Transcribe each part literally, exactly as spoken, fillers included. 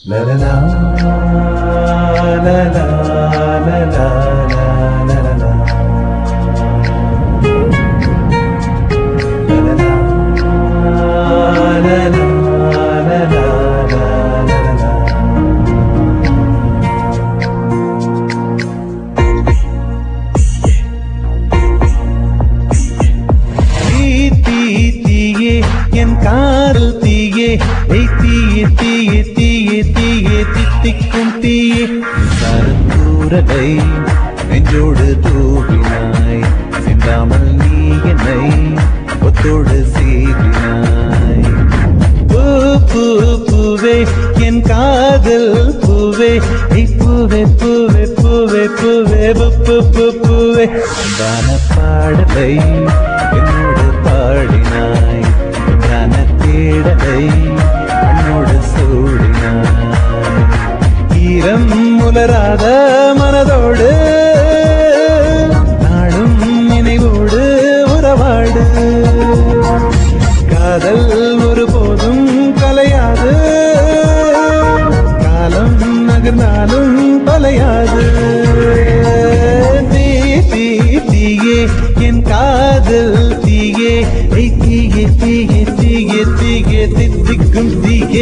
La la la la la la la la la la. என் காதல் தீயே தீயே தீயே தீயே தீயே தித்திக்கும் தீயே சரத்தூரலை நெஞ்சோடு தூவினாய் சிந்தாமல் நீ என்னை ஒத்தோடு சீவினாய். பூ பூ பூவே என் காதல் பூவே பூவே பூவே பூவே பூவே பூ பூவே தான பாடலை என்னோடு பாடினாய் தான தேடலை என்னோடு சூடினாய். ஈரம் முலராத மனதோடு நாடும் நினைவோடு உறவாடு. காதல் ஒருபோதும் கலையாது காலம் நகர்ந்தாலும் தொலையாது. தீ தீ தீயே என் காதல் தீயே தீயே தீயே தீயே தீயே தித்திக்கும் தீயே.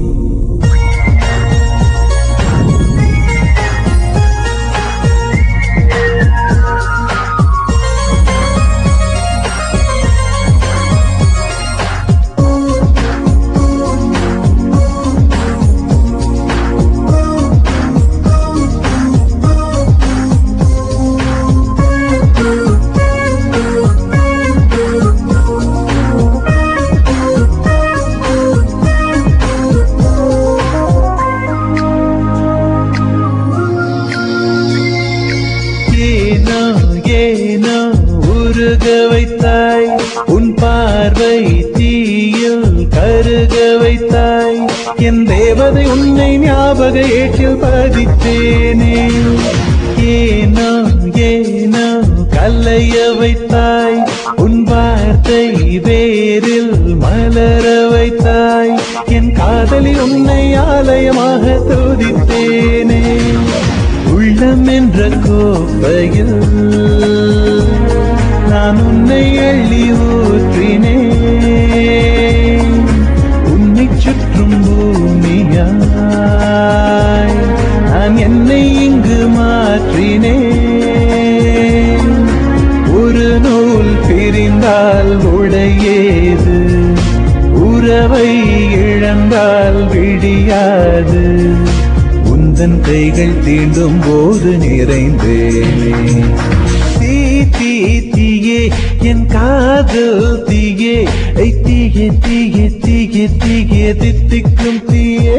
ஏனோ உருக வைத்தாய் உன் பார்வை தீயில் கருக வைத்தாய். என் தேவதை உன்னை ஞாபக ஏற்றில் பதித்தேனே. ஏனோ ஏனோ கலைய வைத்தாய் உன் வார்த்தை வேரில் மலர வைத்தாய். என் காதலில் உன்னை ஆலயமாக துதித்தேனே. உள்ளம் என்ற கோப்பையில் நான் உன்னை எள்ளி ஊற்றினேன். உன்னை சுற்றும் பூமியாய் நான் என்னை இங்கு மாற்றினேன். ஒரு நூல் பிரிந்தால் உடையேது உறவை இழந்தால் விடியாது. உந்தன் கைகள் தீண்டும் போது நிறைந்தேனே. தீ தீ தீயே என் காதல் தீயே தீயே தீயே தீயே தீயே தித்திக்கும் தீயே.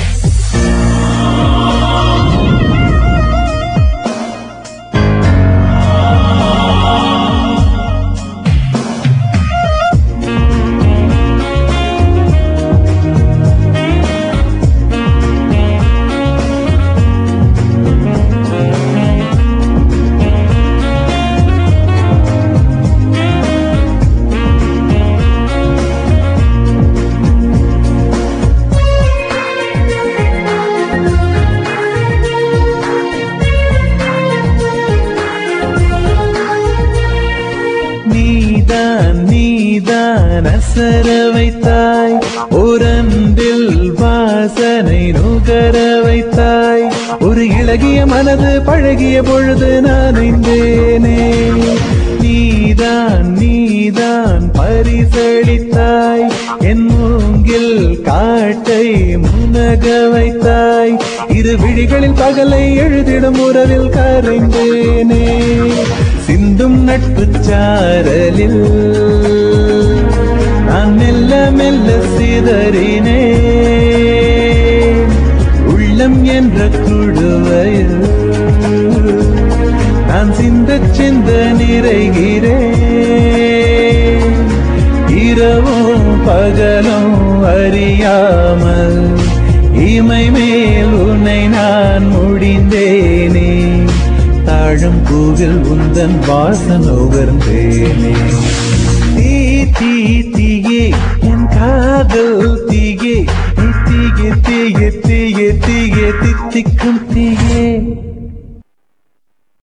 நீதான் நீதான் அசர வைத்தாய் ஓரன்பில் வாசனை நுகர வைத்தாய். ஒரு இளகிய மனது பழகிய பொழுது நனைந்தேனே. நீதான் நீதான் பரிசளித்தாய் என் மூங்கில் காட்டை முனக வைத்தாய். இரு விழிகளில் பகலை எழுதிடும் உறவில் கரைந்தேனே. சிந்தும் நட்பு சாரலில் நான் மெல்ல மெல்ல சிதறினே. உள்ளம் என்ற குடுவையில் நான் சிந்த சிந்த நிறைகிறேன். இரவும் பகலும் அறியாமல் இமை மேல் உன்னை நான் முடிந்தேனே. தாழும் பூவில் உந்தன் வாசம் நுகர்ந்தேனே. தீ தீ தீயே என் காதல் தீயே தீயே தீயே தீயே தீயே தித்திக்கும் தீயே